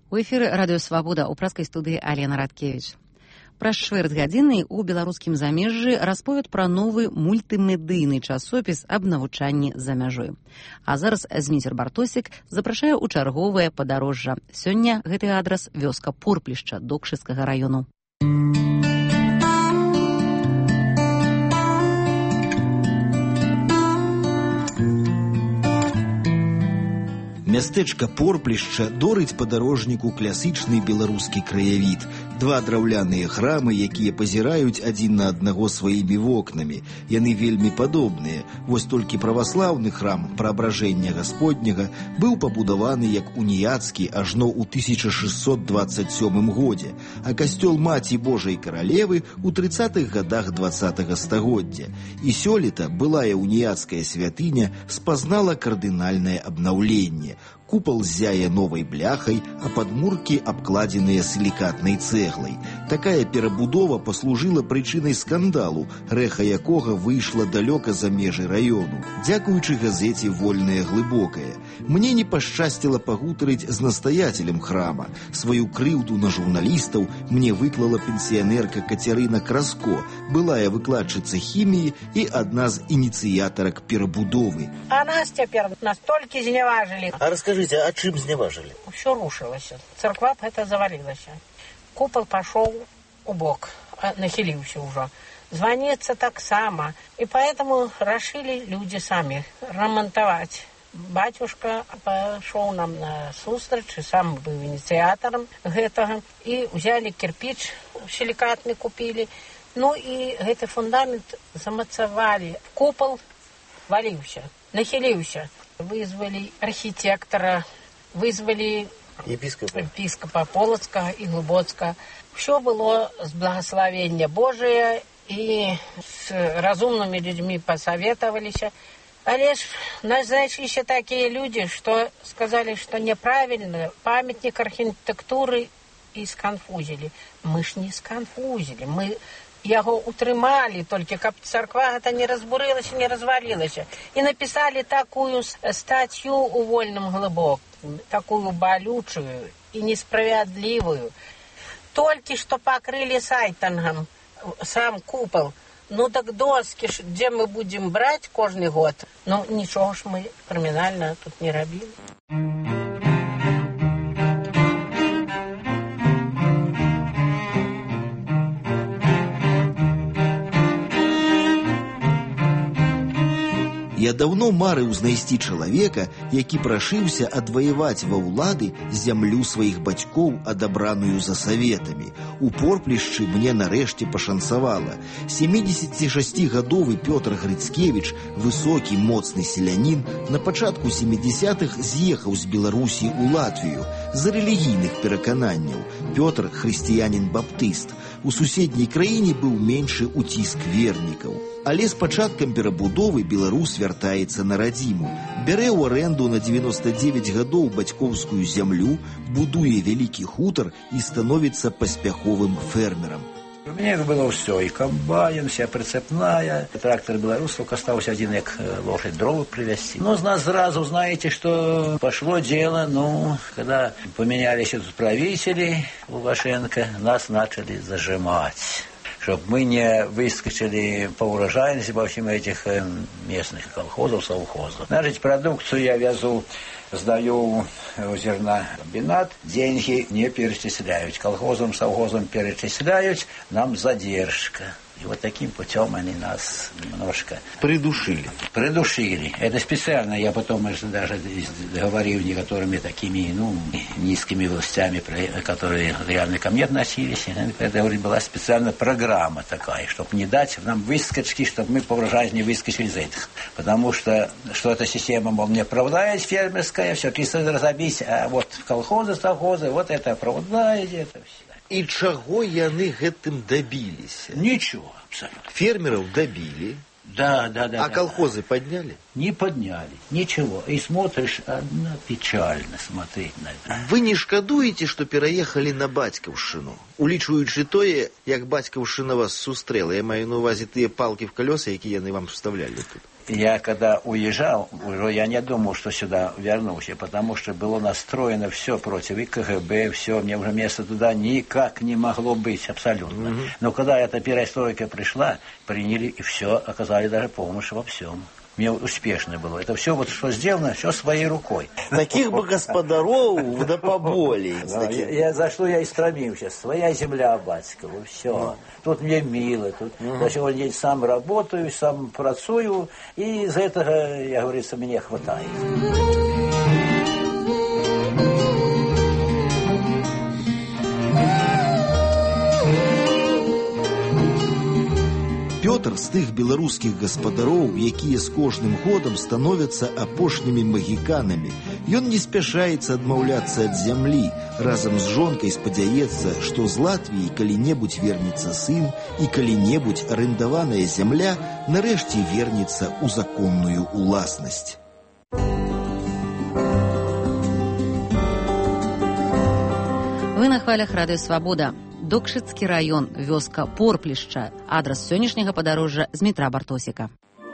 У эфіры радыё Свабода ў праскай студыі Алена Радкевіч. Праз чвэрць гадзіны ў беларускім замежжы расповед пра новы мультымедыйны часопіс аб навучанні за мяжой. А зараз Зміцер Бартосік запрашае ў чарговае падарожжа. Сёння гэты адрас вёска Порплішча Докшыцкага раёну. Мястэчка Порплішча дорыць падарожніку класічны беларускі краявід. Два драўляныя храмы, якія пазіраюць адзін на аднаго сваімі вокнамі. Яны вельмі падобныя. Вось толькі праваслаўны храм Праабражэння Гасподняга быў пабудаваны як уніяцкі ажно ў 1627 годзе, а касцёл Маці Божай Каралевы ў 30-х гадах 20-го стагоддзя. І сёлета былая уніяцкая святыня спазнала кардынальнае абнаўленне. Купал ззяе новай бляхай, а падмуркі абкладзеныя сілікатнай цэглай. Такая перабудова паслужыла прычынай скандалу, рэха якога выйшла далёка за межы раёну. Дзякуючы газеце «Вольнае глыбокае». Мне не пашчасціла пагутарыць з настаяцелем храма. Сваю крыўду на журналістаў мне выклала пенсіянерка Кацярына Краско, былая выкладчыца хіміі і адна з ініцыятарак перабудовы. А нас цяпер настолькі зняважылі. А расскажите, а чым зняважылі? Усё рушылася. Царква б гэта завалілася. Купал пашоў у бок, нахіліўся ўжо. Званіца таксама. І поэтому рашылі людзі самі рамантаваць. Бацюшка пашоў нам на сустрач, і сам быў ініцыятарам гэтага. І ўзялі кірпіч сілікатны купілі. Ну і гэты фундамент замацавалі. Купал валіўся, нахіліўся. Вызвали архитектора, вызвали епископа Полоцкого и Глубоцкого. Все было с благословения Божия, и с разумными людьми посоветовались. Але ж назначились такие люди, что сказали, что неправильно, памятник архитектуры и сконфузили. Мы ж не сконфузили, мы яго утрымалі, толькі каб царква гэта не разбурылася, не развалілася. І напісалі такую статью у «Вольным глыбокім», такую балючую і несправядлівую. Толькі што пакрылі сайтангам сам купал. Ну так доски, дзе мы будзем браць кожны год? Ну нічога ж мы крымінальна тут не рабілі. Я даўно марыў знайсці чалавека, які прашыўся адваяваць ва ўлады зямлю сваіх бацькоў, адабраную за саветамі. У Порплішчы мне нарэшце пашанцавала. 76-гадовы Пётр Грыцкевіч, высокі, моцны селянін, на пачатку 70-х з'ехаў з Беларусі ў Латвію з-за рэлігійных перакананняў. Пётр – хрысціянін-баптыст. У суседняй краіне быў меншы ўціск вернікаў. Але з пачаткам перабудовы беларус вяртаецца на радзіму, бярэ ў арэнду на 99 гадоў бацькоўскую зямлю, будуе вялікі хутар і становіцца паспяховым фермерам. У меня было все, и комбайн, вся прицепная, трактор белорусов, остался один, как лошадь дрова привезти. Но нас сразу, знаете, что пошло дело, когда поменялись тут правители Лукашенко, нас начали зажимать, чтобы мы не выскочили по урожайности во всем этих местных колхозов, совхозов. Значит, продукцию я везу, сдаю в зернокомбинат, деньги не перечисляют. Колхозам, совхозам перечисляют, нам задержка. И вот таким путем они нас немножко придушили. Это специально, я потом даже говорил некоторыми такими, низкими властями, которые реально ко мне относились. Это, говорит, была специальная программа такая, чтобы не дать нам выскочки, чтобы мы по урожаю не выскочили из этих. Потому что эта система, мол, не оправдает фермерская, все чисто разобить, а вот колхозы, совхозы, вот это оправдает, это все. І чаго яны гэтым дабіліся? Ничего, абсолютно. Фермеров добили. Да. А колхозы подняли? Не подняли, ничего. И смотришь, одно печально смотреть на это. Вы не шкадуеце, што пераехалі на бацькаўшчыну? Улічваючы тое, як бацькаўшчына вас сустрэла. Я маю на увазе тыя палкі в колёса, якія яны вам вставлялі тут. Я когда уезжал, уже я не думал, что сюда вернусь, потому что было настроено все против, и КГБ, все, мне уже место туда никак не могло быть, абсолютно. Но когда эта перестройка пришла, приняли и все, оказали даже помощь во всем. Мне успешно было. Это все, вот что сделано, все своей рукой. Таких бы господаров да поболей. Я за что я и стремился. Своя земля батькова, все. Тут мне мило. Тут на сегодня день сам работаю, сам працую. И за этого, я говорится, мне хватает. Пётр з тых беларускіх гаспадароў, якія з кожным годам становяцца апошнімі магіканамі. Ён не спяшаецца адмаўляцца ад зямлі. Разам з жонкай спадзяецца, што з Латвіі калі-небудзь вернецца сын, і калі-небудзь арендаваная зямля нарэшце вернецца ў законную уласнасць. Вы на хвалях радыё «Свабода». Докшыцкі раён, вёска Порплішча. Адрас сённяшняга падарожжа з метра Бартосіка.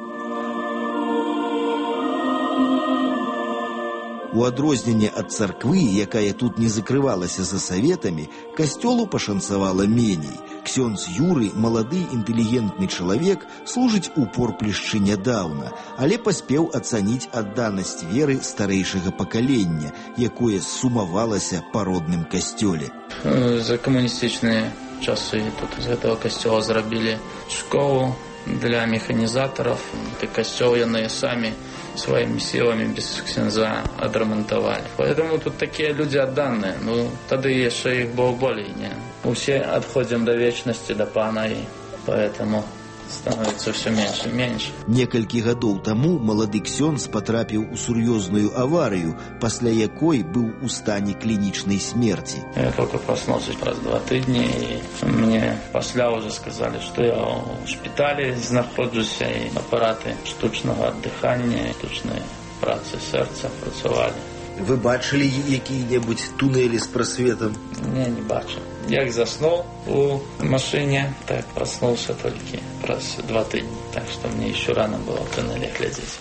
У адрозненне ад царквы, якая тут не закрывалася за саветамі, касцёлу пашанцавала меней. Ксёндз Юры, малады інтэлігентны чалавек, служыць у Порплішчы нядаўна, але паспеў ацаніць адданасць веры старэйшага пакалення, якое сумавалася па родным касцёле. За камуністычныя часы тут з гэтага касцёла зрабілі школу для механізатараў. Гэты касцёл яны самі своими силами без ксенза адрамантавалі. Поэтому тут такие люди отданные. Ну, тады яшчэ их было болей, не? Усе адходзім до вечности, до пана, и поэтому становится все меньше и меньше. Некалькі гадоў таму малады ксёндз патрапіў у сур'ёзную аварыю, пасля якой быў у стане клінічнай смерти. Я только проснулся раз 2 тыдні, и мне пасля уже сказали, что я в шпитале знаходжуся, и апараты штучного дыхання, штучной працы сэрца працавалі. Вы бачылі якія-небудзь туннелі з прасветам? Не бачу. Як заснул у машине, так проснулся только раз 2 тыдні. Так что мне еще рано было в туннеле глядеть.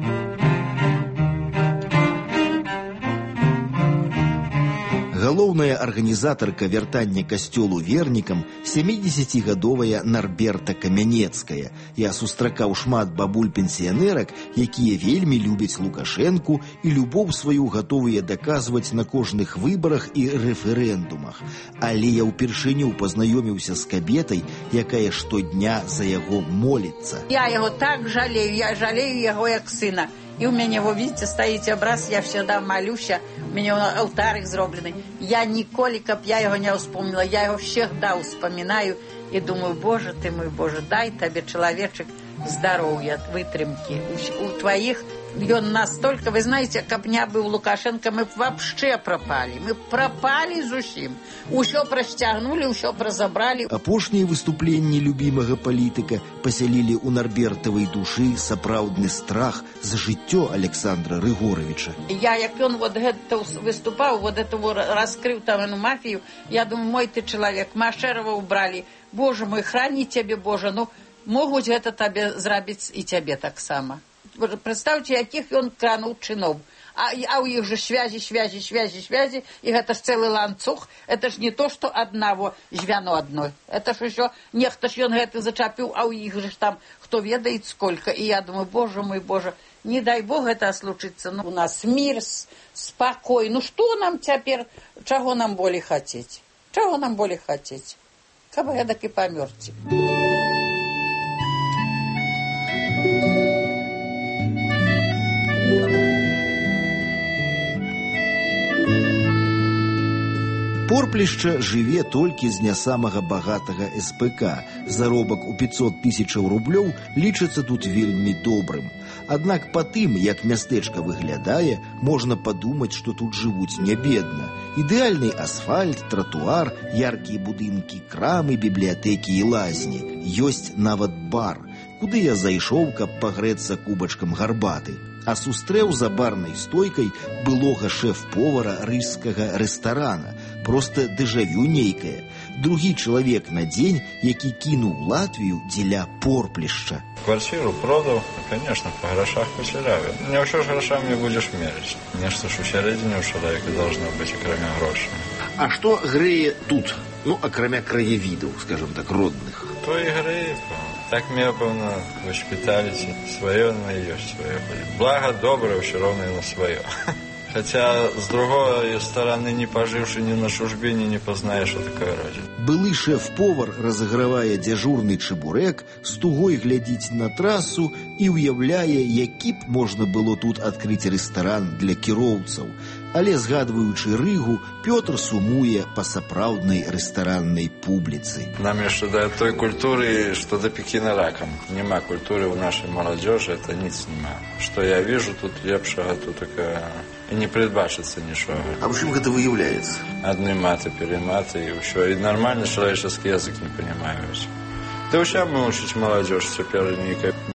Галоўная арганізатарка вяртання касцёлу вернікам 70-гадовая Нарберта Камянецкая. Я сустракаў шмат бабуль-пенсіянерак, якія вельмі любяць Лукашэнку і любоў сваю гатовыя даказваць на кожных выбарах і рэферэндумах. Але я ўпершыню пазнаёміўся з кабетай, якая штодня за яго моліцца. Я яго так жалею, я жалею яго як сына. И у меня, вы видите, стоит образ, я всегда молюсь, у меня алтарик зробленный. Я николи, как я его не вспомнила, я его всегда вспоминаю и думаю, Боже ты мой, Боже, дай тебе, человечек, здоровья, вытрымки. У твоих, он настолько, вы знаете, как не был Лукашенко, мы вообще пропали. Мы пропали зусім. Усё прасцягнули, усё разобрали. Апошнія выступленні любімага палітыка пасялілі ў нарбертавай душы сапраўдны страх за жыццё Александра Рыгоровича. Я, як он вот гэта выступаў, вот это раскрыў там эту мафию, я думаю, мой ты человек, Машерова убрали. Боже мой, храни тебе, Боже, ну, могуць гэта табе зрабіць і цябе таксама. Представьте, якіх ён крануў чыноў. А у іх же связи, и это ж целый ланцуг, это ж не то, что одного звяно одной. Это ж еще нехто ж ён гэты зачапіў, а у іх же там кто ведает сколько. И я думаю, Боже мой, Боже, не дай Бог это случится. Ну, у нас мир, спокой. Ну что нам теперь, чего нам более хотеть? Чего нам более хотеть? Каб гэтак и померти. Порплішча жыве толькі з не самага багатага СПК. Заробак у 500 000 рублёў лічыцца тут вельмі добрым. Аднак па тым, як мястэчка выглядае, можна падумаць, што тут жывуць не бедна. Ідэальны асфальт, тратуар, яркія будынкі, крамы, бібліятэкі і лазні. Ёсць нават бар, куды я зайшоў, каб пагрэцца кубачкам гарбаты. А сустрэў за барнай стойкай былога шэф-повара рыжскага рэстарана. Просто дэжавю нейкае. другі чалавек на дзень, які кінуў Латвію дзеля порплішча. Квартиру продал, конечно, по грошах потеряю. Не ўсё ж грошами будешь мерить. Нечто ж у середине у человека должно быть, кроме грошей. А што грэе тут? Ну, акрамя краявідаў, скажем так, родных. То и грэе, так меня, певно, воспитали. Свое на есть свое. Благо доброе, все равно и на свое. Хотя, с другой стороны, не поживший ни на чужбине, не познаешь, что такое родина. Былы шэф-повар разыгрывае дзяжурны чебурек, з тугой глядзіць на трасу і ўяўляе, які б можна было тут адкрыць рэстаран для кіроўцаў. Але, згадваючы Рыгу, Пётр сумуе па сапраўднай рэстараннай публіцы. Нам яшчэ да той культуры, што да Пекіна ракам. Нема культуры ў нашай маладзёжы, это ніц нема. Што я вижу тут лепшага, тут такая... І не предбачыцца нічога. А ў чым гэта выяўляецца? Адны маты, перематы і ўсё. І нармальны чалавеческі язык не панимаюць. Да ўсё мы учыць маладзёж цяпер нейкая